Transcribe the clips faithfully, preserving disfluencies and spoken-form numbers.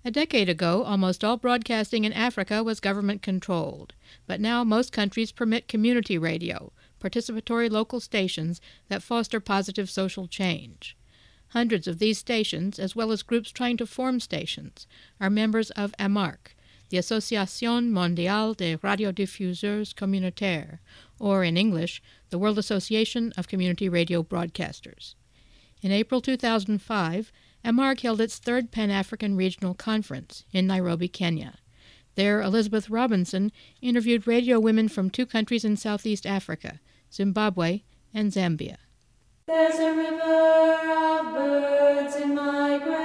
A decade ago, almost all broadcasting in Africa was government-controlled, but now most countries permit community radio, participatory local stations that foster positive social change. Hundreds of these stations, as well as groups trying to form stations, are members of AMARC, the Association Mondiale des Radiodiffuseurs Communautaires, or in English, the World Association of Community Radio Broadcasters. In April two thousand five, AMARC held its third Pan-African Regional Conference in Nairobi, Kenya. There, Elizabeth Robinson interviewed radio women from two countries in Southeast Africa, Zimbabwe and Zambia. There's a river of birds in migration,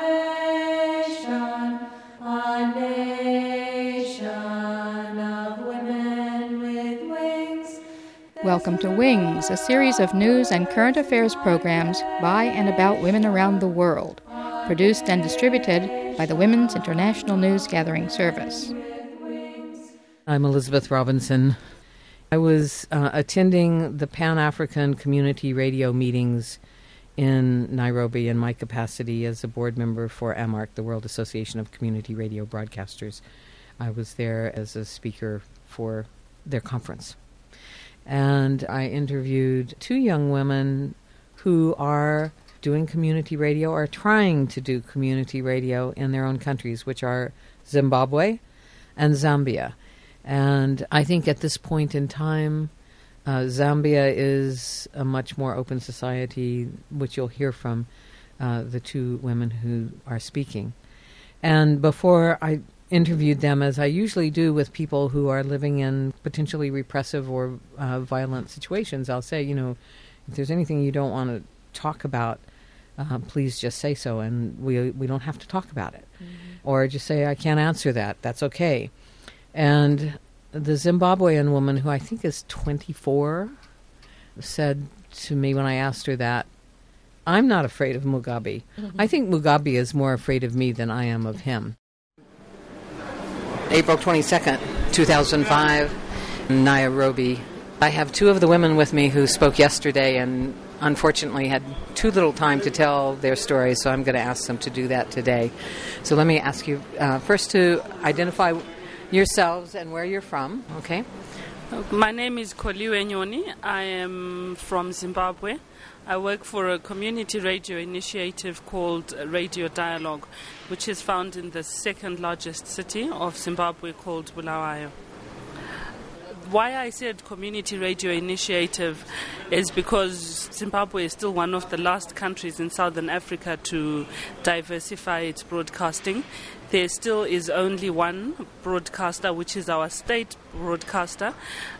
a nation of women with wings. Welcome to Wings, a series of news and current affairs programs by and about women around the world, produced and distributed by the Women's International News Gathering Service. I'm Elizabeth Robinson. I was uh, attending the Pan-African Community Radio meetings in Nairobi in my capacity as a board member for AMARC, the World Association of Community Radio Broadcasters. I was there as a speaker for their conference. And I interviewed two young women who are doing community radio or trying to do community radio in their own countries, which are Zimbabwe and Zambia. And I think at this point in time, uh, Zambia is a much more open society, which you'll hear from uh, the two women who are speaking. And before I interviewed them, as I usually do with people who are living in potentially repressive or uh, violent situations, I'll say, you know, if there's anything you don't want to talk about, uh, please just say so, and we we don't have to talk about it. Mm-hmm. Or just say, I can't answer that. That's okay. And the Zimbabwean woman, who I think is twenty-four, said to me when I asked her that, I'm not afraid of Mugabe. Mm-hmm. I think Mugabe is more afraid of me than I am of him. April twenty-second, two thousand five, Nairobi. I have two of the women with me who spoke yesterday and unfortunately had too little time to tell their stories, so I'm going to ask them to do that today. So let me ask you uh, first to identify yourselves and where you're from, okay? My name is Koliwe Nyoni. I am from Zimbabwe. I work for a community radio initiative called Radio Dialogue, which is found in the second largest city of Zimbabwe called Bulawayo. Why I said community radio initiative is because Zimbabwe is still one of the last countries in Southern Africa to diversify its broadcasting. There still is only one broadcaster, which is our state broadcaster,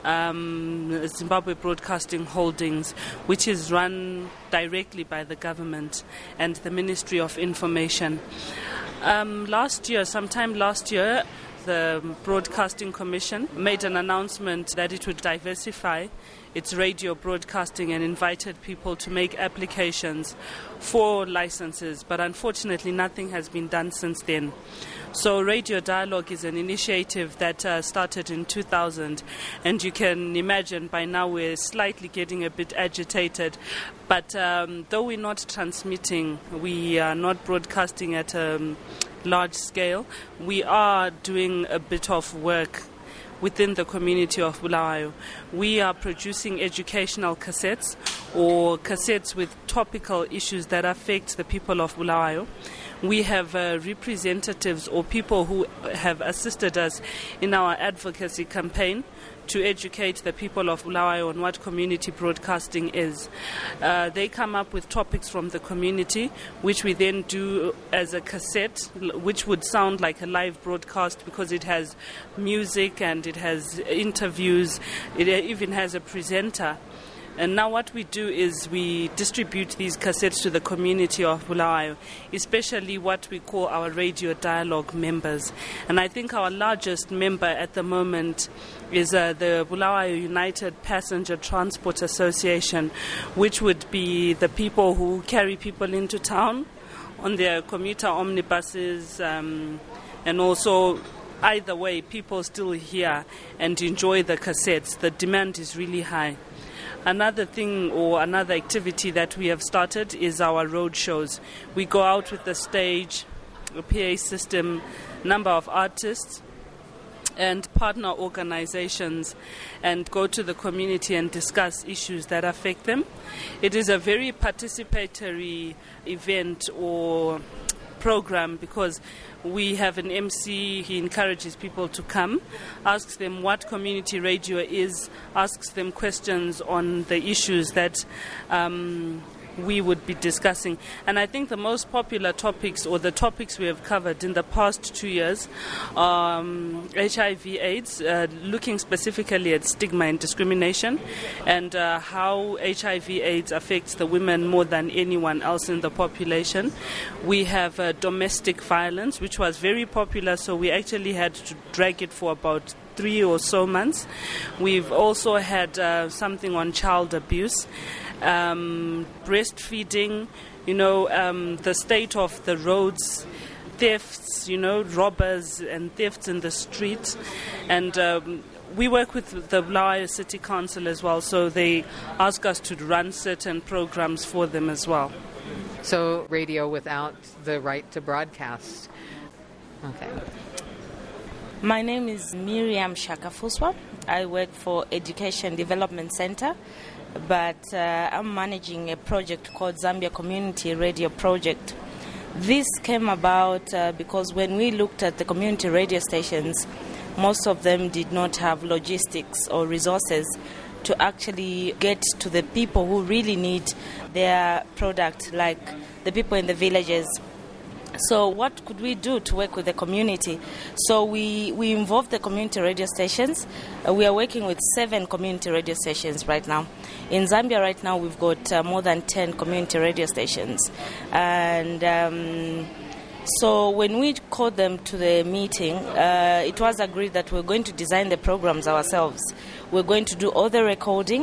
um, Zimbabwe Broadcasting Holdings, which is run directly by the government and the Ministry of Information. Um, last year, sometime last year, the Broadcasting Commission made an announcement that it would diversify its radio broadcasting and invited people to make applications for licenses, but unfortunately nothing has been done since then. So Radio Dialogue is an initiative that uh, started in two thousand, and you can imagine by now we're slightly getting a bit agitated. But um, though we're not transmitting, we are not broadcasting at a large scale, we are doing a bit of work within the community of Bulawayo. We are producing educational cassettes or cassettes with topical issues that affect the people of Bulawayo. We have uh, representatives or people who have assisted us in our advocacy campaign to educate the people of Bulawayo on what community broadcasting is. Uh, they come up with topics from the community, which we then do as a cassette, which would sound like a live broadcast because it has music and it has interviews, it even has a presenter. And now what we do is we distribute these cassettes to the community of Bulawayo, especially what we call our Radio Dialogue members. And I think our largest member at the moment is uh, the Bulawayo United Passenger Transport Association, which would be the people who carry people into town on their commuter omnibuses, um, and also either way, people still hear and enjoy the cassettes. The demand is really high. Another thing or another activity that we have started is our road shows. We go out with the stage a P A system, number of artists, and partner organizations, and go to the community and discuss issues that affect them. It is a very participatory event or program because we have an M C. He encourages people to come, asks them what community radio is, asks them questions on the issues that um, we would be discussing. And I think the most popular topics, or the topics we have covered in the past two years, um, H I V AIDS, uh, looking specifically at stigma and discrimination, and uh, how H I V AIDS affects the women more than anyone else in the population. We have uh, domestic violence, which was very popular, so we actually had to drag it for about three or so months. We've also had uh, something on child abuse, um, breastfeeding, you know, um, the state of the roads, thefts, you know, robbers and thefts in the streets. And um, we work with the Bulawayo City Council as well, so they ask us to run certain programs for them as well. So radio without the right to broadcast. Okay. My name is Miriam Shakafuswa. I work for Education Development Center, but uh, I'm managing a project called Zambia Community Radio Project. This came about uh, because when we looked at the community radio stations, most of them did not have logistics or resources to actually get to the people who really need their product, like the people in the villages. So what could we do to work with the community? So we, we involved the community radio stations. Uh, we are working with seven community radio stations right now. In Zambia right now we've got uh, more than ten community radio stations. And um, so when we called them to the meeting, uh, it was agreed that we're going to design the programs ourselves. We're going to do all the recording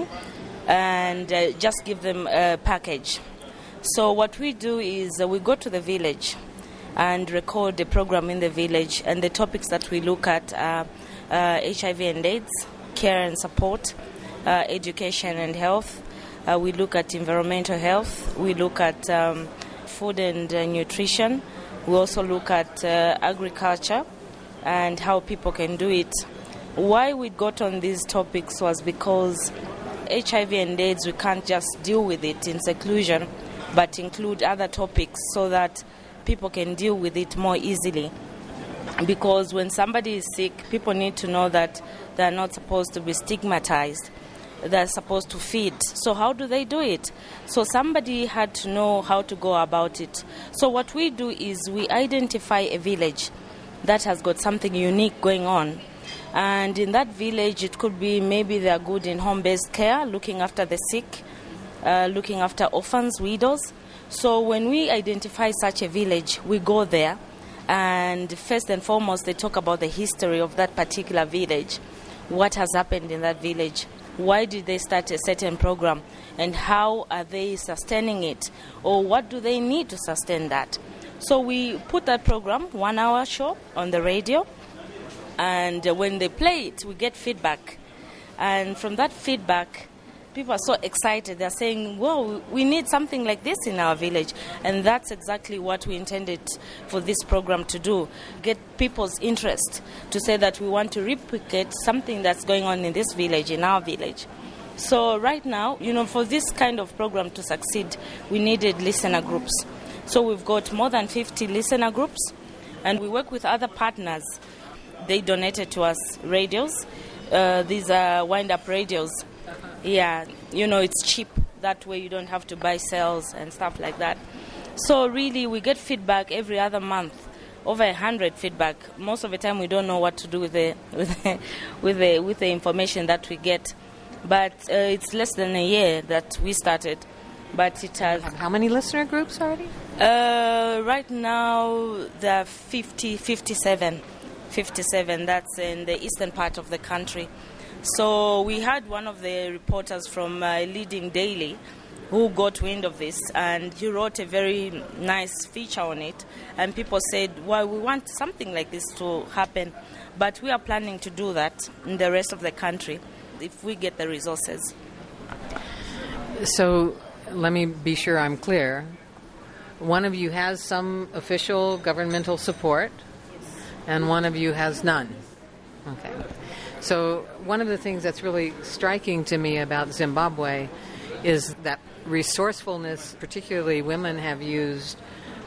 and uh, just give them a package. So what we do is uh, we go to the village and record the program in the village, and the topics that we look at are uh, H I V and AIDS, care and support, uh, education and health. Uh, we look at environmental health. We look at um, food and uh, nutrition. We also look at uh, agriculture and how people can do it. Why we got on these topics was because H I V and AIDS, we can't just deal with it in seclusion, but include other topics so that people can deal with it more easily. Because when somebody is sick, people need to know that they're not supposed to be stigmatized. They're supposed to feed. So how do they do it? So somebody had to know how to go about it. So what we do is we identify a village that has got something unique going on. And in that village, it could be maybe they're good in home-based care, looking after the sick, uh, looking after orphans, widows. So when we identify such a village, we go there, and first and foremost, they talk about the history of that particular village, what has happened in that village, why did they start a certain program, and how are they sustaining it, or what do they need to sustain that. So we put that program, one-hour show, on the radio, and when they play it, we get feedback. And from that feedback, people are so excited. They're saying, whoa, we need something like this in our village. And that's exactly what we intended for this program to do. Get people's interest to say that we want to replicate something that's going on in this village, in our village. So right now, you know, for this kind of program to succeed, we needed listener groups. So we've got more than fifty listener groups, and we work with other partners. They donated to us radios. Uh, these are wind-up radios. Yeah, you know, it's cheap. That way you don't have to buy cells and stuff like that. So really, we get feedback every other month, over a hundred feedback. Most of the time, we don't know what to do with the with the, with the, with the information that we get. But uh, it's less than a year that we started. But it has... How many listener groups already? Uh, right now, there are fifty, fifty-seven. fifty-seven, that's in the eastern part of the country. So we had one of the reporters from uh, Leading Daily who got wind of this, and he wrote a very nice feature on it, and people said, well, we want something like this to happen, but we are planning to do that in the rest of the country if we get the resources. So let me be sure I'm clear. One of you has some official governmental support, and one of you has none. Okay. So one of the things that's really striking to me about Zimbabwe is that resourcefulness, particularly women have used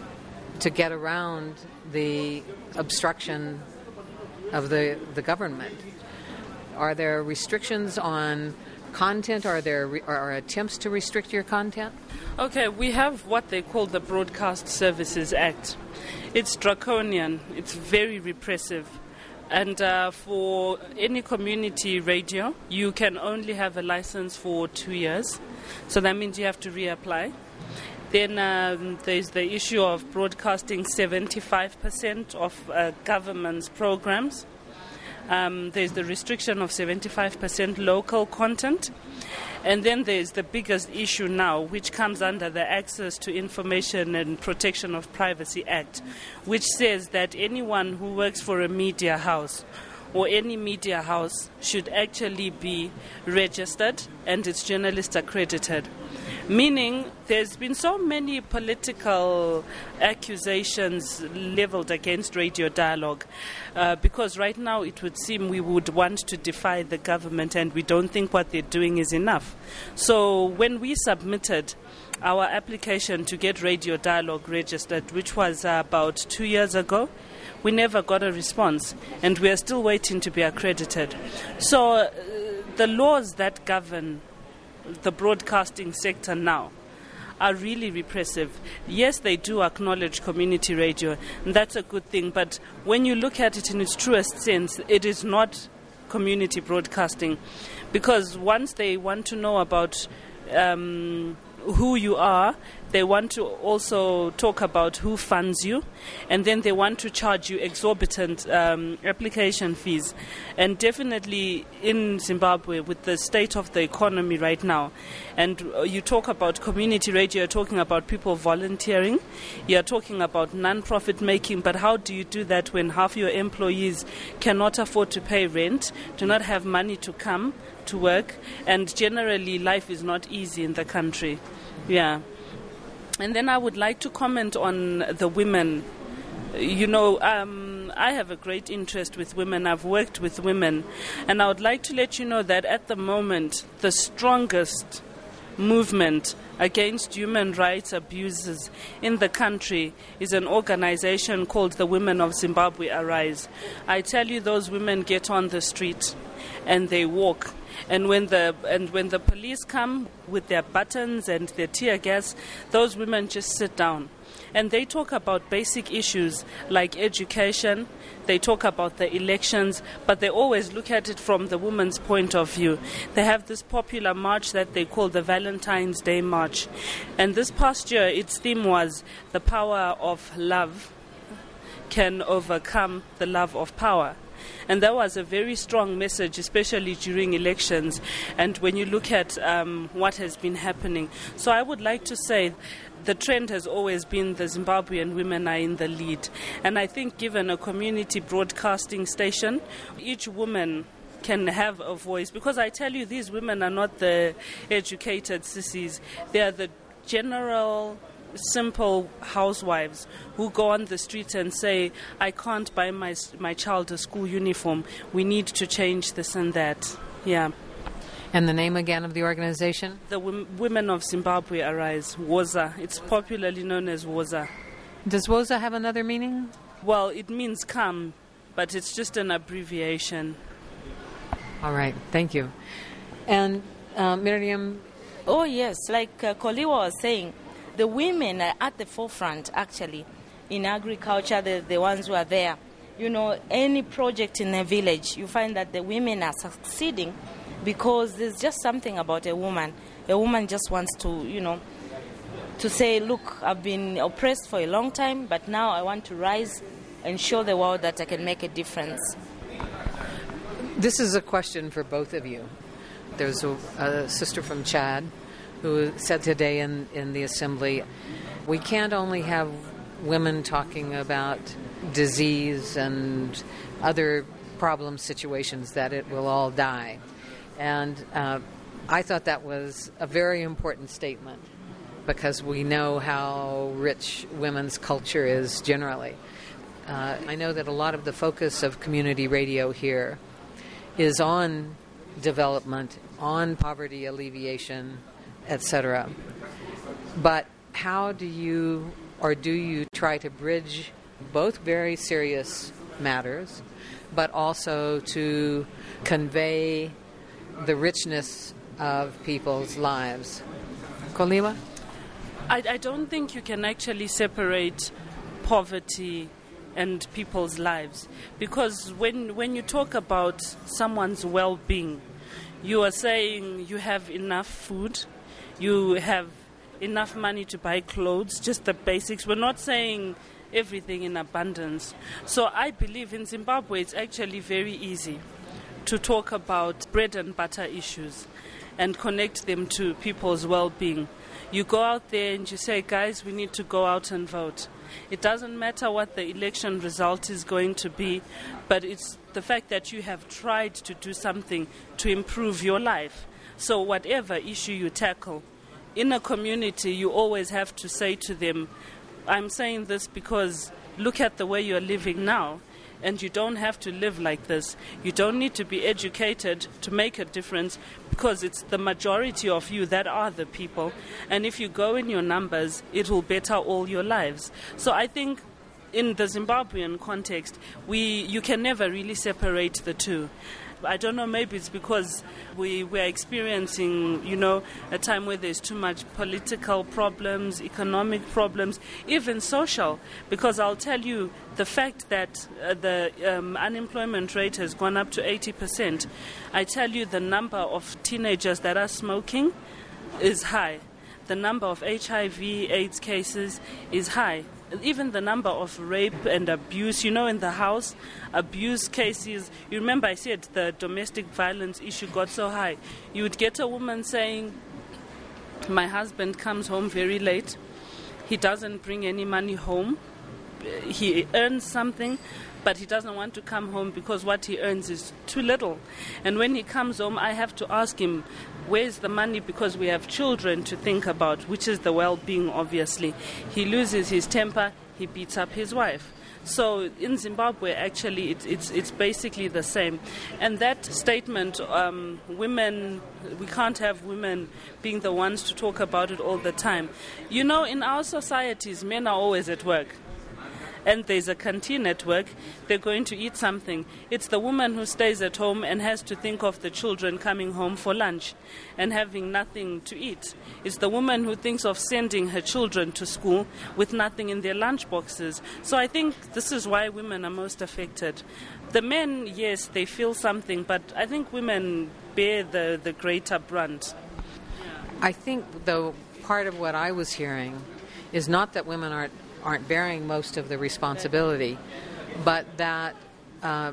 to get around the obstruction of the, the government. Are there restrictions on content? Are there re- are attempts to restrict your content? Okay, we have what they call the Broadcast Services Act. It's draconian. It's very repressive. And uh, for any community radio, you can only have a license for two years. So that means you have to reapply. Then um, there's the issue of broadcasting seventy-five percent of uh, government's programs. Um, there's the restriction of seventy-five percent local content. And then there's the biggest issue now, which comes under the Access to Information and Protection of Privacy Act, which says that anyone who works for a media house or any media house should actually be registered and its journalists accredited. Meaning there's been so many political accusations leveled against Radio Dialogue uh, because right now it would seem we would want to defy the government and we don't think what they're doing is enough. So when we submitted our application to get Radio Dialogue registered, which was uh, about two years ago, we never got a response and we are still waiting to be accredited. So uh, the laws that govern the broadcasting sector now are really repressive. Yes, they do acknowledge community radio, and that's a good thing, but when you look at it in its truest sense, it is not community broadcasting, because once they want to know about um, who you are, they want to also talk about who funds you, and then they want to charge you exorbitant um, application fees. And definitely in Zimbabwe, with the state of the economy right now, and you talk about community radio, you're talking about people volunteering, you're talking about non-profit making, but how do you do that when half your employees cannot afford to pay rent, do not have money to come to work, and generally life is not easy in the country? Yeah. And then I would like to comment on the women. You know, um, I have a great interest with women. I've worked with women. And I would like to let you know that at the moment, the strongest movement against human rights abuses in the country is an organization called the Women of Zimbabwe Arise. I tell you, those women get on the street and they walk. And when the and when the police come with their buttons and their tear gas, those women just sit down. And they talk about basic issues like education, they talk about the elections, but they always look at it from the woman's point of view. They have this popular march that they call the Valentine's Day March. And this past year, its theme was the power of love can overcome the love of power. And that was a very strong message, especially during elections and when you look at um, what has been happening. So I would like to say the trend has always been the Zimbabwean women are in the lead. And I think given a community broadcasting station, each woman can have a voice. Because I tell you, these women are not the educated sissies. They are the general simple housewives who go on the street and say, I can't buy my my child a school uniform. We need to change this and that. Yeah. And the name again of the organization? The w- Women of Zimbabwe Arise, WOZA. It's popularly known as WOZA. Does WOZA have another meaning? Well, it means come, but it's just an abbreviation. All right. Thank you. And uh, Miriam? Oh, yes. Like uh, Koliwa was saying, the women are at the forefront, actually. In agriculture, they're the ones who are there. You know, any project in a village, you find that the women are succeeding because there's just something about a woman. A woman just wants to, you know, to say, look, I've been oppressed for a long time, but now I want to rise and show the world that I can make a difference. This is a question for both of you. There's a, a sister from Chad who said today in, in the assembly, we can't only have women talking about disease and other problem situations that it will all die. And uh, I thought that was a very important statement because we know how rich women's culture is generally. Uh, I know that a lot of the focus of community radio here is on development, on poverty alleviation, et cetera. But how do you, or do you try to bridge both very serious matters, but also to convey the richness of people's lives? Koliwa? I, I don't think you can actually separate poverty and people's lives, because when when you talk about someone's well-being, you are saying you have enough food, you have enough money to buy clothes, just the basics. We're not saying everything in abundance. So I believe in Zimbabwe it's actually very easy to talk about bread and butter issues and connect them to people's well-being. You go out there and you say, guys, we need to go out and vote. It doesn't matter what the election result is going to be, but it's the fact that you have tried to do something to improve your life. So whatever issue you tackle, in a community, you always have to say to them, I'm saying this because look at the way you're living now, and you don't have to live like this. You don't need to be educated to make a difference, because it's the majority of you that are the people. And if you go in your numbers, it will better all your lives. So I think in the Zimbabwean context, we you can never really separate the two. I don't know, maybe it's because we we're experiencing, you know, a time where there's too much political problems, economic problems, even social. Because I'll tell you, the fact that uh, the um, unemployment rate has gone up to eighty percent, I tell you the number of teenagers that are smoking is high. The number of H I V AIDS cases is high. Even the number of rape and abuse, you know, in the house, abuse cases. You remember I said the domestic violence issue got so high. You would get a woman saying, my husband comes home very late. He doesn't bring any money home. He earns something, but he doesn't want to come home because what he earns is too little. And when he comes home, I have to ask him, where's the money? Because we have children to think about, which is the well-being, obviously. He loses his temper, he beats up his wife. So in Zimbabwe, actually, it's it's, it's basically the same. And that statement, um, women, we can't have women being the ones to talk about it all the time. You know, in our societies, men are always at work. And there's a canteen at work, they're going to eat something. It's the woman who stays at home and has to think of the children coming home for lunch and having nothing to eat. It's the woman who thinks of sending her children to school with nothing in their lunch boxes. So I think this is why women are most affected. The men, yes, they feel something, but I think women bear the, the greater brunt. I think, though, part of what I was hearing is not that women aren't aren't bearing most of the responsibility, but that uh,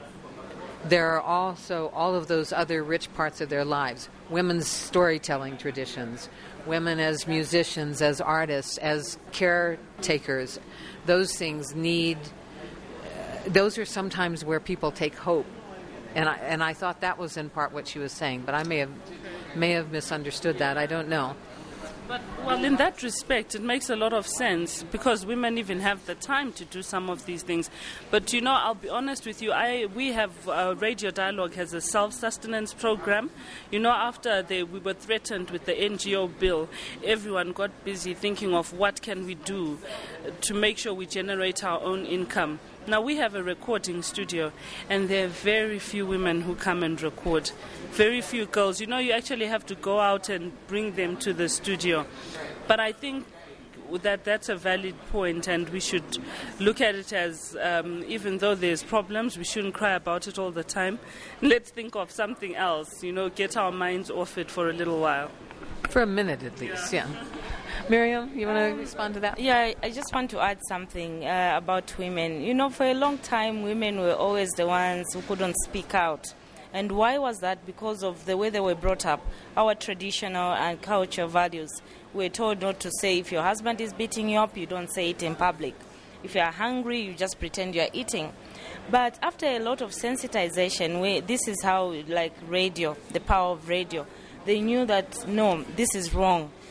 there are also all of those other rich parts of their lives. Women's storytelling traditions, women as musicians, as artists, as caretakers. Those things need, uh, those are sometimes where people take hope. And I, and I thought that was in part what she was saying, but I may have, may have misunderstood that. I don't know. But, well, in that respect, it makes a lot of sense because women even have the time to do some of these things. But, you know, I'll be honest with you, I we have, uh, Radio Dialogue has a self-sustenance program. You know, after they, we were threatened with the N G O bill, everyone got busy thinking of what can we do to make sure we generate our own income. Now, we have a recording studio, and there are very few women who come and record. Very few girls. You know, you actually have to go out and bring them to the studio. But I think that that's a valid point, and we should look at it as, um, even though there's problems, we shouldn't cry about it all the time. Let's think of something else, you know, get our minds off it for a little while. For a minute at least, yeah. yeah. Miriam, you want to um, respond to that? Yeah, I just want to add something uh, about women. You know, for a long time, women were always the ones who couldn't speak out. And why was that? Because of the way they were brought up, our traditional and cultural values. We're told not to say if your husband is beating you up, you don't say it in public. If you are hungry, you just pretend you are eating. But after a lot of sensitization, we, this is how, like radio, the power of radio, they knew that, no, this is wrong.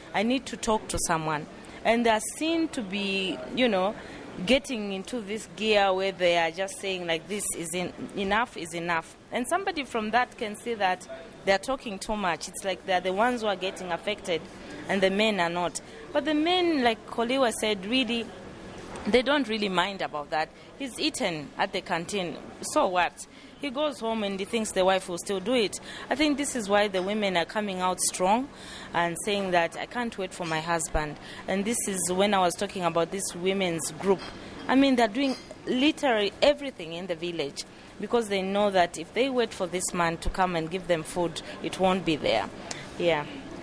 I need to talk to someone. And they are seen to be, you know, getting into this gear where they are just saying like this is in, enough is enough. And somebody from that can see that they are talking too much. It's like they're the ones who are getting affected and the men are not. But the men, like Koliwa said, really, they don't really mind about that. He's eaten at the canteen. So what? He goes home and he thinks the wife will still do it. I think this is why the women are coming out strong and saying that I can't wait for my husband. And this is when I was talking about this women's group. I mean, they're doing literally everything in the village because they know that if they wait for this man to come and give them food, it won't be there. Yeah.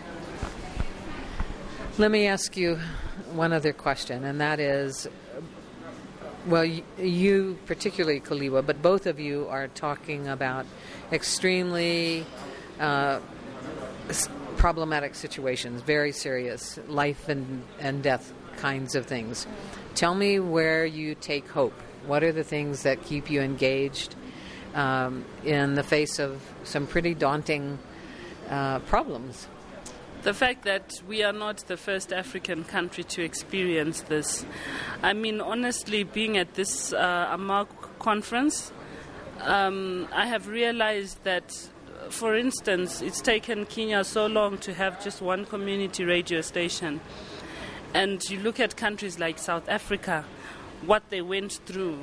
Let me ask you one other question, and that is, well, you, particularly Koliwa, but both of you are talking about extremely uh, problematic situations, very serious, life and, and death kinds of things. Tell me where you take hope. What are the things that keep you engaged um, in the face of some pretty daunting uh, problems? The fact that we are not the first African country to experience this. I mean, honestly, being at this uh, A M A conference, um, I have realized that, for instance, it's taken Kenya so long to have just one community radio station. And you look at countries like South Africa, what they went through.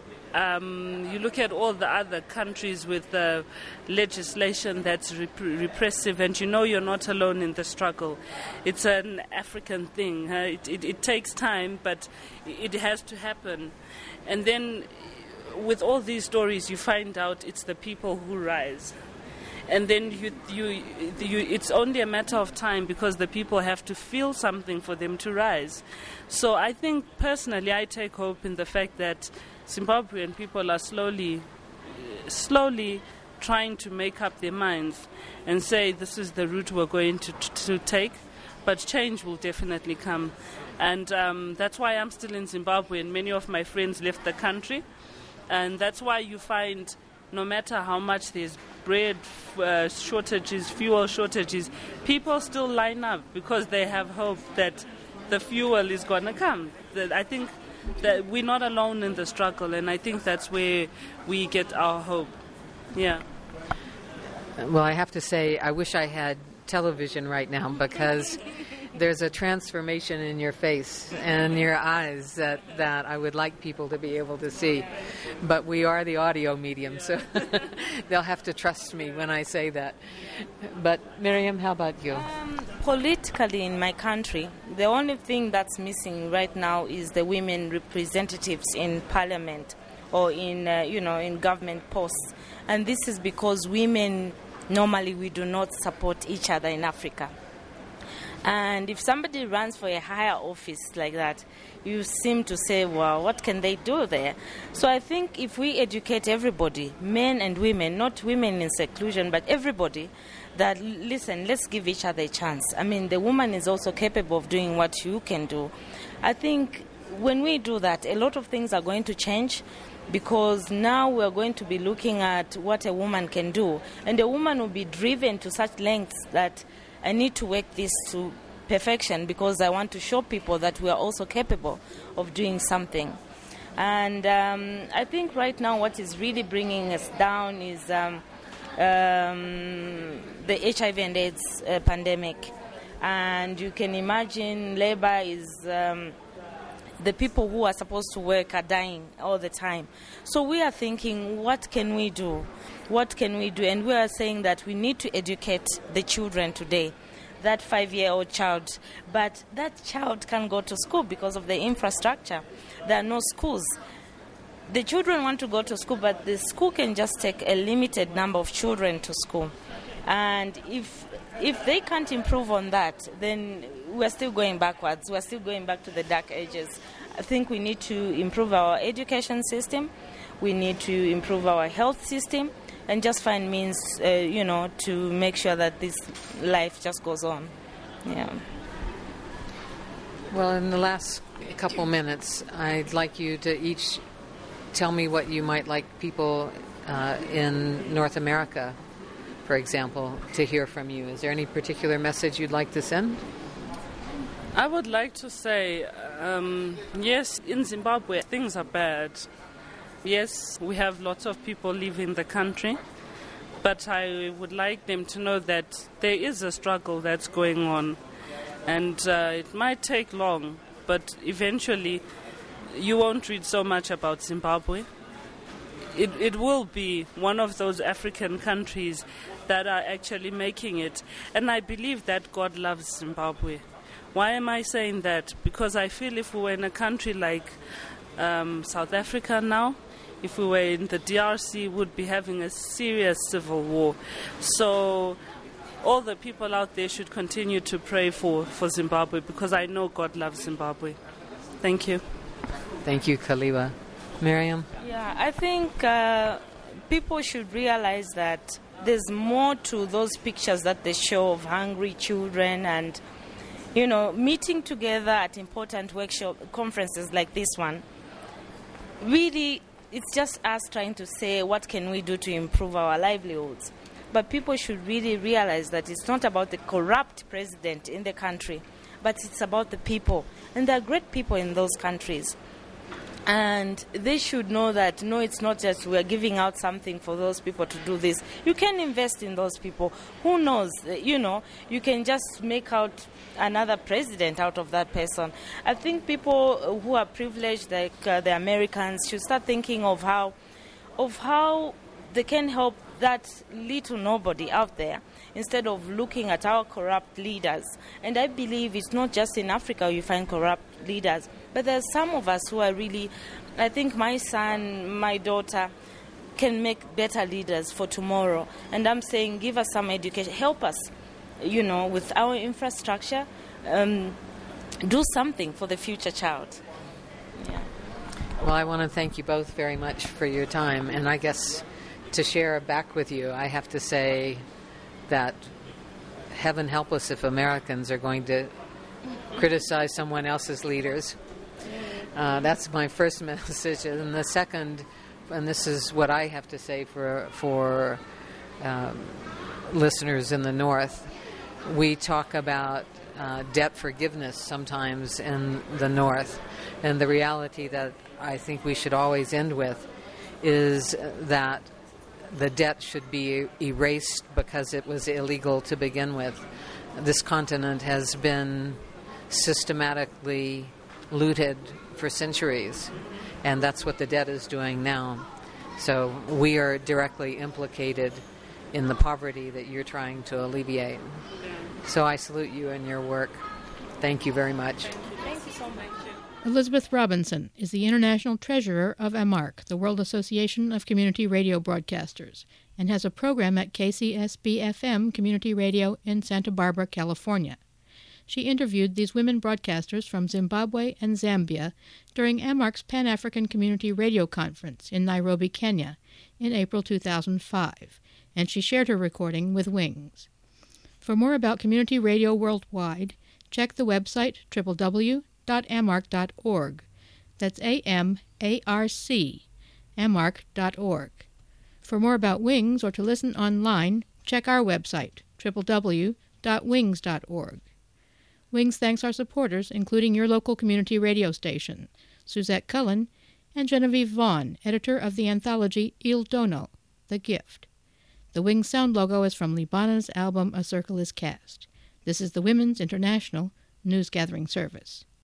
Um, you look at all the other countries with uh, legislation that's rep- repressive, and you know you're not alone in the struggle. It's an African thing. Uh, it, it, it takes time, but it has to happen. And then with all these stories, you find out it's the people who rise. And then you, you, you, it's only a matter of time because the people have to feel something for them to rise. So I think personally I take hope in the fact that Zimbabwean people are slowly, slowly trying to make up their minds and say this is the route we're going to, to take, but change will definitely come. And um, that's why I'm still in Zimbabwe, and many of my friends left the country. And that's why you find no matter how much there's bread uh, shortages, fuel shortages, people still line up because they have hope that the fuel is going to come. That I think that we're not alone in the struggle, and I think that's where we get our hope. Yeah. Well, I have to say, I wish I had television right now because there's a transformation in your face and your eyes that, that I would like people to be able to see. But we are the audio medium, so they'll have to trust me when I say that. But Miriam, how about you? Um, politically in my country, the only thing that's missing right now is the women representatives in parliament or in, uh, you know, in government posts. And this is because women, normally we do not support each other in Africa. And if somebody runs for a higher office like that, you seem to say, well, what can they do there? So I think if we educate everybody, men and women, not women in seclusion, but everybody, that, listen, let's give each other a chance. I mean, the woman is also capable of doing what you can do. I think when we do that, a lot of things are going to change because now we're going to be looking at what a woman can do. And a woman will be driven to such lengths that I need to work this to perfection because I want to show people that we are also capable of doing something. And um, I think right now what is really bringing us down is um, um, the H I V and AIDS uh, pandemic. And you can imagine labor is... Um, the people who are supposed to work are dying all the time. So we are thinking, what can we do? What can we do? And we are saying that we need to educate the children today, that five-year-old child. But that child can't go to school because of the infrastructure. There are no schools. The children want to go to school, but the school can just take a limited number of children to school. And if if they can't improve on that, then we're still going backwards. We're still going back to the dark ages. I think we need to improve our education system. We need to improve our health system and just find means, uh, you know, to make sure that this life just goes on. Yeah. Well, in the last couple minutes, I'd like you to each tell me what you might like people uh, in North America, for example, to hear from you. Is there any particular message you'd like to send? I would like to say, um, yes, in Zimbabwe things are bad. Yes, we have lots of people leaving the country, but I would like them to know that there is a struggle that's going on, and uh, it might take long, but eventually you won't read so much about Zimbabwe. It, it will be one of those African countries that are actually making it, and I believe that God loves Zimbabwe. Why am I saying that? Because I feel if we were in a country like um, South Africa now, if we were in the D R C, we would be having a serious civil war. So all the people out there should continue to pray for, for Zimbabwe, because I know God loves Zimbabwe. Thank you. Thank you, Kaliwa. Miriam? Yeah, I think uh, people should realize that there's more to those pictures that they show of hungry children and, you know, meeting together at important workshop conferences like this one. Really, it's just us trying to say what can we do to improve our livelihoods. But people should really realize that it's not about the corrupt president in the country, but it's about the people. And there are great people in those countries. And they should know that, no, it's not just we're giving out something for those people to do this. You can invest in those people. Who knows? You know, you can just make out another president out of that person. I think people who are privileged, like uh, the Americans, should start thinking of how, of how they can help that little nobody out there instead of looking at our corrupt leaders. And I believe it's not just in Africa you find corrupt leaders, but there's some of us who are really, I think my son, my daughter can make better leaders for tomorrow. And I'm saying give us some education, help us, you know, with our infrastructure, um, do something for the future child. Yeah. Well, I want to thank you both very much for your time, and I guess to share back with you, I have to say that heaven help us if Americans are going to criticize someone else's leaders. Uh, that's my first message. And the second, and this is what I have to say for, for um, listeners in the North, we talk about uh, debt forgiveness sometimes in the North. And the reality that I think we should always end with is that the debt should be erased because it was illegal to begin with. This continent has been systematically looted for centuries, and that's what the debt is doing now. So we are directly implicated in the poverty that you're trying to alleviate. So I salute you and your work. Thank you very much. Thank you, Thank you so much. Elizabeth Robinson is the International Treasurer of AMARC, the World Association of Community Radio Broadcasters, and has a program at K C S B F M Community Radio in Santa Barbara, California. She interviewed these women broadcasters from Zimbabwe and Zambia during AMARC's Pan-African Community Radio Conference in Nairobi, Kenya, in April two thousand five, and she shared her recording with Wings. For more about community radio worldwide, check the website w w w dot amarc dot org. That's A M A R C, amarc dot org. For more about Wings or to listen online, check our website, w w w dot wings dot org. Wings thanks our supporters, including your local community radio station, Suzette Cullen, and Genevieve Vaughn, editor of the anthology Il Dono, The Gift. The Wings sound logo is from Libana's album A Circle is Cast. This is the Women's International News Gathering Service.